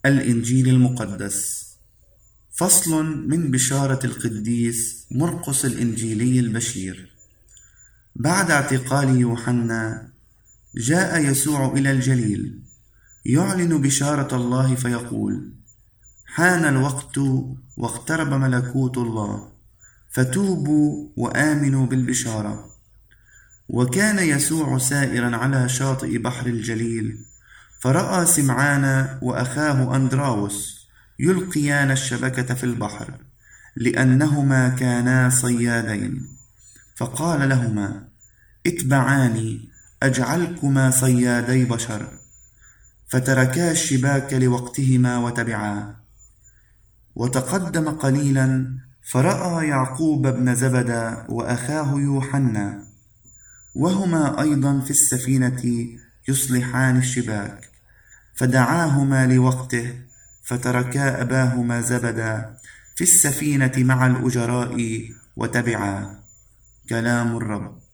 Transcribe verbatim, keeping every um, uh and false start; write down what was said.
الإنجيل المقدس. فصل من بشارة القديس مرقس الإنجيلي البشير. بعد اعتقال يوحنا جاء يسوع إلى الجليل يعلن بشارة الله فيقول: حان الوقت واقترب ملكوت الله، فتوبوا وآمنوا بالبشارة. وكان يسوع سائرا على شاطئ بحر الجليل، فرأى سمعان وأخاه أندراوس يلقيان الشبكة في البحر، لأنهما كانا صيادين. فقال لهما: اتبعاني أجعلكما صيادي بشر. فتركا الشباك لوقتهما وتبعاه. وتقدم قليلا فرأى يعقوب بن زبدة وأخاه يوحنا وهما أيضا في السفينة يصلحان الشباك، فدعاهما لوقته، فتركا أباهما زبدة في السفينة مع الأجراء وتبعا. كلام الرب.